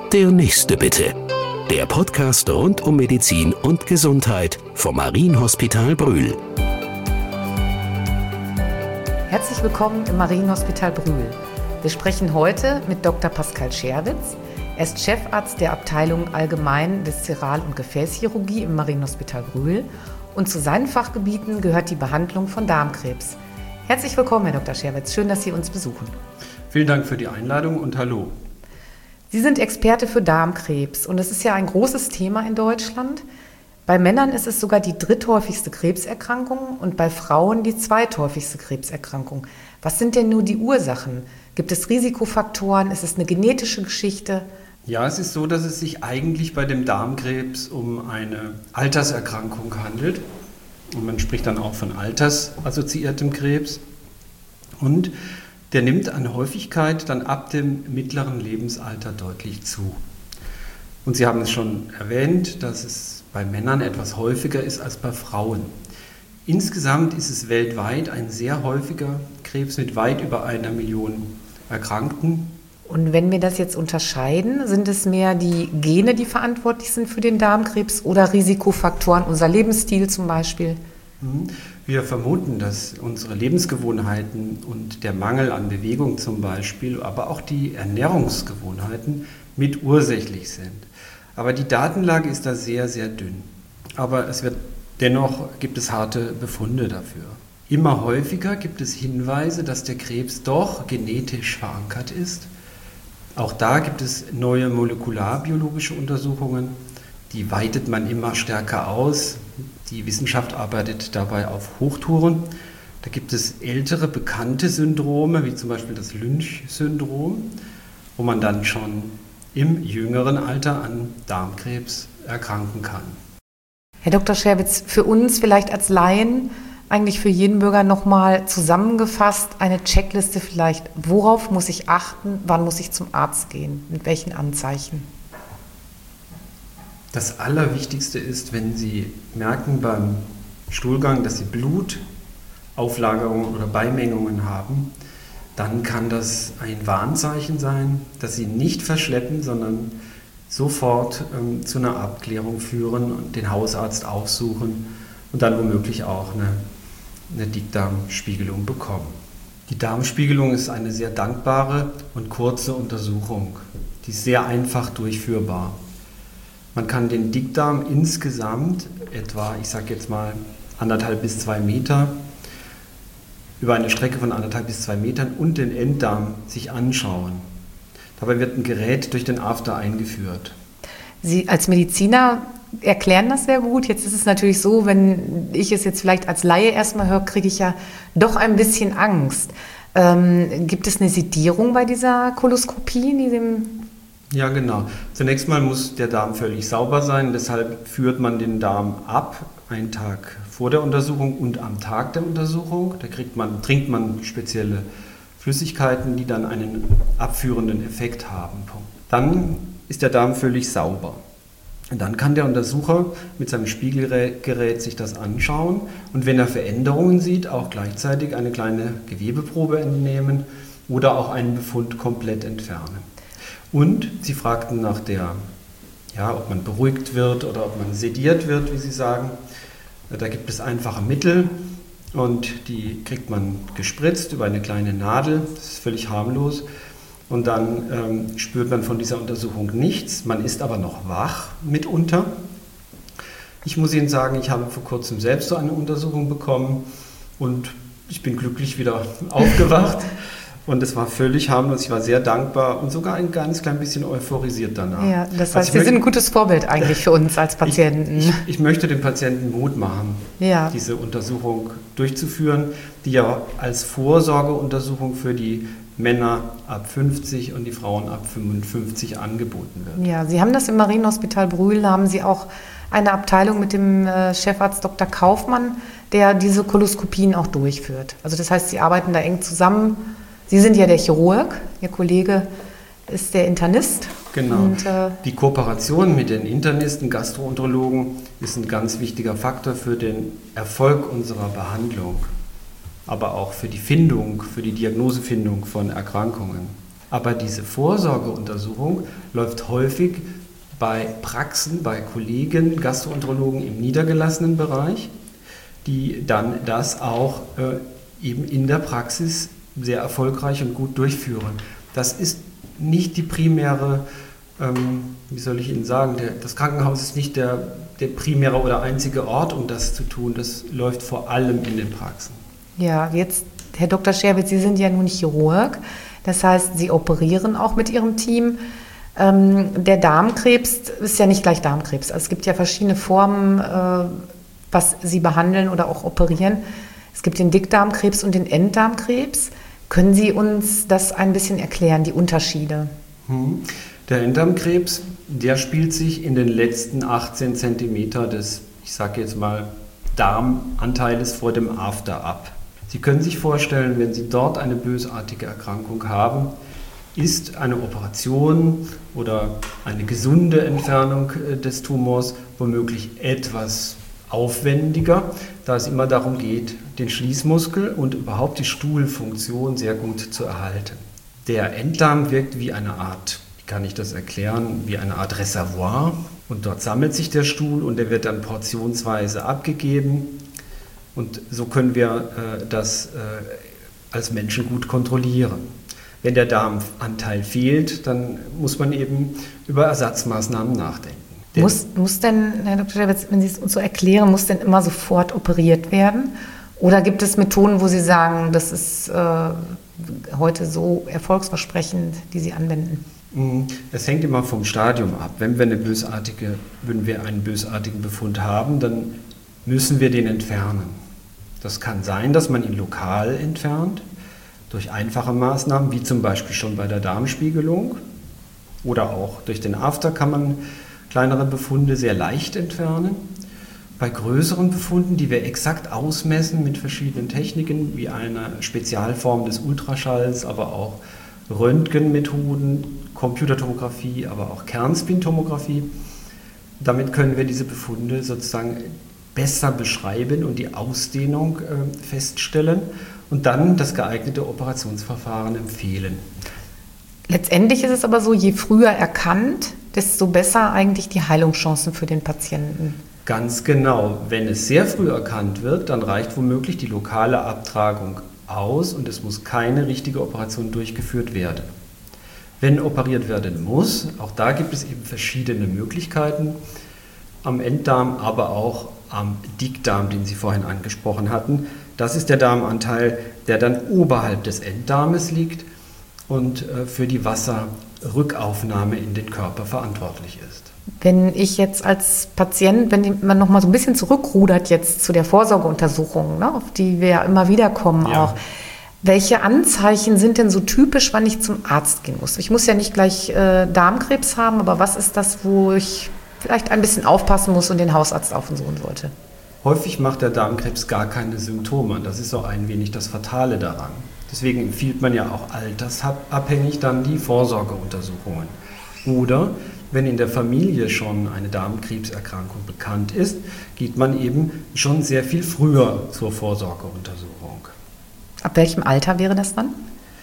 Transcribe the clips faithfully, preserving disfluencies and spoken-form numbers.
Der nächste bitte. Der Podcast rund um Medizin und Gesundheit vom Marienhospital Brühl. Herzlich willkommen im Marienhospital Brühl. Wir sprechen heute mit Doktor Pascal Scherwitz. Er ist Chefarzt der Abteilung Allgemein Viszeral- und Gefäßchirurgie im Marienhospital Brühl und zu seinen Fachgebieten gehört die Behandlung von Darmkrebs. Herzlich willkommen, Herr Doktor Scherwitz. Schön, dass Sie uns besuchen. Vielen Dank für die Einladung und hallo. Sie sind Experte für Darmkrebs und es ist ja ein großes Thema in Deutschland. Bei Männern ist es sogar die dritthäufigste Krebserkrankung und bei Frauen die zweithäufigste Krebserkrankung. Was sind denn nur die Ursachen? Gibt es Risikofaktoren? Ist es eine genetische Geschichte? Ja, es ist so, dass es sich eigentlich bei dem Darmkrebs um eine Alterserkrankung handelt. Und man spricht dann auch von altersassoziiertem Krebs. Und der nimmt an Häufigkeit dann ab dem mittleren Lebensalter deutlich zu. Und Sie haben es schon erwähnt, dass es bei Männern etwas häufiger ist als bei Frauen. Insgesamt ist es weltweit ein sehr häufiger Krebs mit weit über einer Million Erkrankten. Und wenn wir das jetzt unterscheiden, sind es mehr die Gene, die verantwortlich sind für den Darmkrebs oder Risikofaktoren, unser Lebensstil zum Beispiel? Wir vermuten, dass unsere Lebensgewohnheiten und der Mangel an Bewegung zum Beispiel, aber auch die Ernährungsgewohnheiten mit ursächlich sind. Aber die Datenlage ist da sehr, sehr dünn. Aber es wird dennoch gibt es harte Befunde dafür. Immer häufiger gibt es Hinweise, dass der Krebs doch genetisch verankert ist. Auch da gibt es neue molekularbiologische Untersuchungen, die weitet man immer stärker aus. Die Wissenschaft arbeitet dabei auf Hochtouren. Da gibt es ältere bekannte Syndrome, wie zum Beispiel das Lynch-Syndrom, wo man dann schon im jüngeren Alter an Darmkrebs erkranken kann. Herr Doktor Scherwitz, für uns vielleicht als Laien, eigentlich für jeden Bürger nochmal zusammengefasst, eine Checkliste vielleicht. Worauf muss ich achten? Wann muss ich zum Arzt gehen? Mit welchen Anzeichen? Das Allerwichtigste ist, wenn Sie merken beim Stuhlgang, dass Sie Blutauflagerungen oder Beimengungen haben, dann kann das ein Warnzeichen sein, dass Sie nicht verschleppen, sondern sofort ähm, zu einer Abklärung führen und den Hausarzt aufsuchen und dann womöglich auch eine, eine Dickdarmspiegelung bekommen. Die Darmspiegelung ist eine sehr dankbare und kurze Untersuchung. Die ist sehr einfach durchführbar. Man kann den Dickdarm insgesamt etwa, ich sage jetzt mal, anderthalb bis zwei Meter, über eine Strecke von anderthalb bis zwei Metern und den Enddarm sich anschauen. Dabei wird ein Gerät durch den After eingeführt. Sie als Mediziner erklären das sehr gut. Jetzt ist es natürlich so, wenn ich es jetzt vielleicht als Laie erstmal höre, kriege ich ja doch ein bisschen Angst. Ähm, gibt es eine Sedierung bei dieser Koloskopie, in diesem Ja, genau. Zunächst mal muss der Darm völlig sauber sein, deshalb führt man den Darm ab, einen Tag vor der Untersuchung und am Tag der Untersuchung. Da kriegt man, trinkt man spezielle Flüssigkeiten, die dann einen abführenden Effekt haben. Dann ist der Darm völlig sauber. Und dann kann der Untersucher mit seinem Spiegelgerät sich das anschauen und wenn er Veränderungen sieht, auch gleichzeitig eine kleine Gewebeprobe entnehmen oder auch einen Befund komplett entfernen. Und Sie fragten nach der, ja, ob man beruhigt wird oder ob man sediert wird, wie Sie sagen. Da gibt es einfache Mittel und die kriegt man gespritzt über eine kleine Nadel. Das ist völlig harmlos. Und dann ähm, spürt man von dieser Untersuchung nichts. Man ist aber noch wach mitunter. Ich muss Ihnen sagen, ich habe vor kurzem selbst so eine Untersuchung bekommen und ich bin glücklich wieder aufgewacht. Und es war völlig harmlos, ich war sehr dankbar und sogar ein ganz klein bisschen euphorisiert danach. Ja, das heißt, Sie sind ein gutes Vorbild eigentlich für uns als Patienten. Ich, ich, ich möchte den Patienten Mut machen, ja. diese Untersuchung durchzuführen, die ja als Vorsorgeuntersuchung für die Männer ab fünfzig und die Frauen ab fünfundfünfzig angeboten wird. Ja, Sie haben das im Marienhospital Brühl, haben Sie auch eine Abteilung mit dem äh, Chefarzt Doktor Kaufmann, der diese Koloskopien auch durchführt. Also das heißt, Sie arbeiten da eng zusammen. Sie sind ja der Chirurg, Ihr Kollege ist der Internist. Genau. Und, äh, die Kooperation mit den Internisten, Gastroenterologen ist ein ganz wichtiger Faktor für den Erfolg unserer Behandlung, aber auch für die Findung, für die Diagnosefindung von Erkrankungen. Aber diese Vorsorgeuntersuchung läuft häufig bei Praxen, bei Kollegen, Gastroenterologen im niedergelassenen Bereich, die dann das auch äh, eben in der Praxis sehr erfolgreich und gut durchführen. Das ist nicht die primäre, ähm, wie soll ich Ihnen sagen, der, das Krankenhaus ist nicht der, der primäre oder einzige Ort, um das zu tun. Das läuft vor allem in den Praxen. Ja, jetzt, Herr Doktor Scherwitz, Sie sind ja nun nicht Chirurg. Das heißt, Sie operieren auch mit Ihrem Team. Ähm, der Darmkrebs ist ja nicht gleich Darmkrebs. Also es gibt ja verschiedene Formen, äh, was Sie behandeln oder auch operieren. Es gibt den Dickdarmkrebs und den Enddarmkrebs. Können Sie uns das ein bisschen erklären, die Unterschiede? Hm. Der Enddarmkrebs, der spielt sich in den letzten achtzehn Zentimeter des, ich sage jetzt mal, Darmanteiles vor dem After ab. Sie können sich vorstellen, wenn Sie dort eine bösartige Erkrankung haben, ist eine Operation oder eine gesunde Entfernung des Tumors womöglich etwas aufwendiger, da es immer darum geht, den Schließmuskel und überhaupt die Stuhlfunktion sehr gut zu erhalten. Der Enddarm wirkt wie eine Art, wie kann ich das erklären, wie eine Art Reservoir und dort sammelt sich der Stuhl und der wird dann portionsweise abgegeben und so können wir äh, das äh, als Menschen gut kontrollieren. Wenn der Darmanteil fehlt, dann muss man eben über Ersatzmaßnahmen nachdenken. Muss, muss denn, Herr Doktor Scherwitz, wenn Sie es uns so erklären, muss denn immer sofort operiert werden? Oder gibt es Methoden, wo Sie sagen, das ist äh, heute so erfolgsversprechend, die Sie anwenden? Es hängt immer vom Stadium ab. Wenn wir, eine bösartige, wenn wir einen bösartigen Befund haben, dann müssen wir den entfernen. Das kann sein, dass man ihn lokal entfernt, durch einfache Maßnahmen, wie zum Beispiel schon bei der Darmspiegelung. Oder auch durch den After kann man kleinere Befunde sehr leicht entfernen. Bei größeren Befunden, die wir exakt ausmessen mit verschiedenen Techniken, wie einer Spezialform des Ultraschalls, aber auch Röntgenmethoden, Computertomographie, aber auch Kernspintomographie, damit können wir diese Befunde sozusagen besser beschreiben und die Ausdehnung äh, feststellen und dann das geeignete Operationsverfahren empfehlen. Letztendlich ist es aber so, je früher erkannt, desto besser eigentlich die Heilungschancen für den Patienten. Ganz genau. Wenn es sehr früh erkannt wird, dann reicht womöglich die lokale Abtragung aus und es muss keine richtige Operation durchgeführt werden. Wenn operiert werden muss, auch da gibt es eben verschiedene Möglichkeiten, am Enddarm, aber auch am Dickdarm, den Sie vorhin angesprochen hatten. Das ist der Darmanteil, der dann oberhalb des Enddarmes liegt und für die Wasserrückaufnahme in den Körper verantwortlich ist. Wenn ich jetzt als Patient, wenn man noch mal so ein bisschen zurückrudert jetzt zu der Vorsorgeuntersuchung, ne, auf die wir ja immer wieder kommen Ja. auch, welche Anzeichen sind denn so typisch, wann ich zum Arzt gehen muss? Ich muss ja nicht gleich äh, Darmkrebs haben, aber was ist das, wo ich vielleicht ein bisschen aufpassen muss und den Hausarzt aufsuchen sollte? Häufig macht der Darmkrebs gar keine Symptome. Das ist auch ein wenig das Fatale daran. Deswegen empfiehlt man ja auch altersabhängig dann die Vorsorgeuntersuchungen. Oder wenn in der Familie schon eine Darmkrebserkrankung bekannt ist, geht man eben schon sehr viel früher zur Vorsorgeuntersuchung. Ab welchem Alter wäre das dann?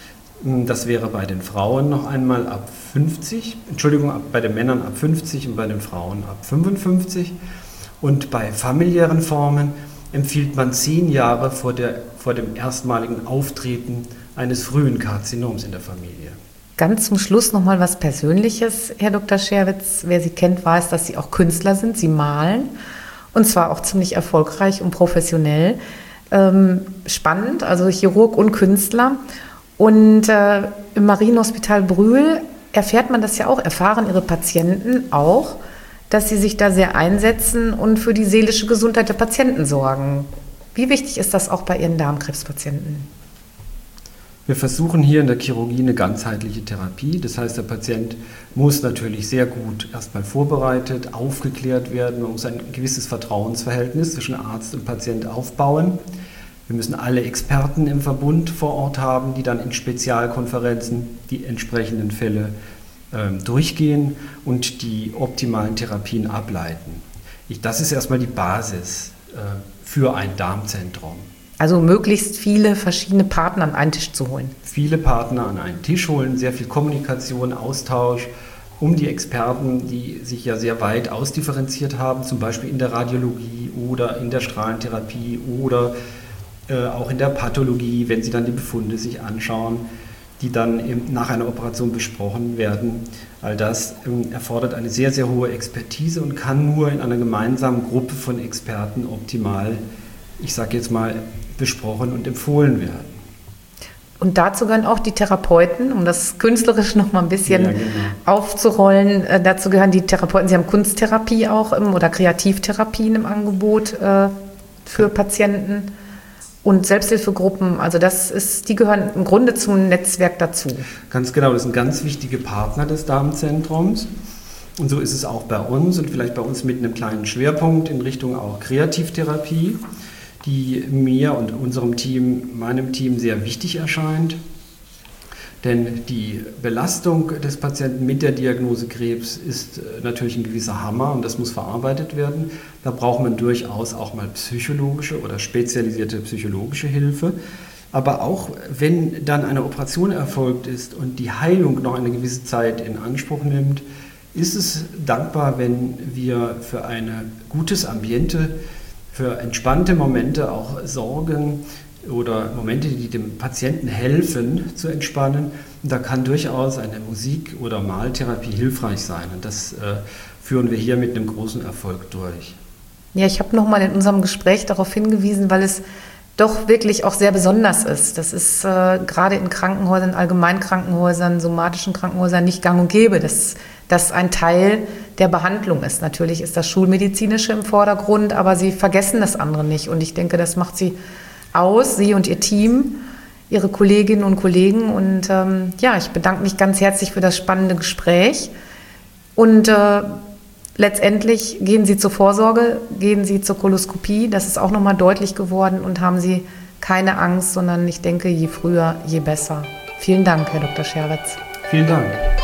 Das wäre bei den Frauen noch einmal ab fünfzig, Entschuldigung, bei den Männern ab fünfzig und bei den Frauen ab fünfundfünfzig. Und bei familiären Formen empfiehlt man zehn Jahre vor, der, vor dem erstmaligen Auftreten eines frühen Karzinoms in der Familie. Ganz zum Schluss noch mal was Persönliches, Herr Doktor Scherwitz. Wer Sie kennt, weiß, dass Sie auch Künstler sind. Sie malen und zwar auch ziemlich erfolgreich und professionell. Ähm, spannend, also Chirurg und Künstler. Und äh, im Marienhospital Brühl erfährt man das ja auch, erfahren Ihre Patienten auch, dass Sie sich da sehr einsetzen und für die seelische Gesundheit der Patienten sorgen. Wie wichtig ist das auch bei Ihren Darmkrebspatienten? Wir versuchen hier in der Chirurgie eine ganzheitliche Therapie. Das heißt, der Patient muss natürlich sehr gut erstmal vorbereitet, aufgeklärt werden. Man muss ein gewisses Vertrauensverhältnis zwischen Arzt und Patient aufbauen. Wir müssen alle Experten im Verbund vor Ort haben, die dann in Spezialkonferenzen die entsprechenden Fälle ähm, durchgehen und die optimalen Therapien ableiten. Ich, das ist erstmal die Basis äh, für ein Darmzentrum. Also möglichst viele verschiedene Partner an einen Tisch zu holen. Viele Partner an einen Tisch holen, sehr viel Kommunikation, Austausch, um die Experten, die sich ja sehr weit ausdifferenziert haben, zum Beispiel in der Radiologie oder in der Strahlentherapie oder äh, auch in der Pathologie, wenn sie dann die Befunde sich anschauen, die dann eben nach einer Operation besprochen werden. All das ähm, erfordert eine sehr, sehr hohe Expertise und kann nur in einer gemeinsamen Gruppe von Experten optimal, ich sage jetzt mal, besprochen und empfohlen werden. Und dazu gehören auch die Therapeuten, um das künstlerisch noch mal ein bisschen ja, genau. aufzurollen. Äh, dazu gehören die Therapeuten, sie haben Kunsttherapie auch im, oder Kreativtherapien im Angebot äh, für Patienten und Selbsthilfegruppen. Also das ist, die gehören im Grunde zum Netzwerk dazu. Ganz genau, das sind ganz wichtige Partner des Darmzentrums. Und so ist es auch bei uns und vielleicht bei uns mit einem kleinen Schwerpunkt in Richtung auch Kreativtherapie, die mir und unserem Team, meinem Team sehr wichtig erscheint. Denn die Belastung des Patienten mit der Diagnose Krebs ist natürlich ein gewisser Hammer und das muss verarbeitet werden. Da braucht man durchaus auch mal psychologische oder spezialisierte psychologische Hilfe. Aber auch wenn dann eine Operation erfolgt ist und die Heilung noch eine gewisse Zeit in Anspruch nimmt, ist es dankbar, wenn wir für ein gutes Ambiente, für entspannte Momente auch sorgen oder Momente, die dem Patienten helfen zu entspannen. Und da kann durchaus eine Musik- oder Maltherapie hilfreich sein. Und das äh, führen wir hier mit einem großen Erfolg durch. Ja, ich habe nochmal in unserem Gespräch darauf hingewiesen, weil es doch wirklich auch sehr besonders ist. Das ist äh, gerade in Krankenhäusern, Allgemeinkrankenhäusern, somatischen Krankenhäusern nicht gang und gäbe, dass das ein Teil der Behandlung ist. Natürlich ist das Schulmedizinische im Vordergrund, aber sie vergessen das andere nicht. Und ich denke, das macht sie aus, sie und ihr Team, ihre Kolleginnen und Kollegen. Und ähm, ja, ich bedanke mich ganz herzlich für das spannende Gespräch. Und äh, letztendlich gehen Sie zur Vorsorge, gehen Sie zur Koloskopie. Das ist auch nochmal deutlich geworden und haben Sie keine Angst, sondern ich denke, je früher, je besser. Vielen Dank, Herr Doktor Scherwitz. Vielen Dank.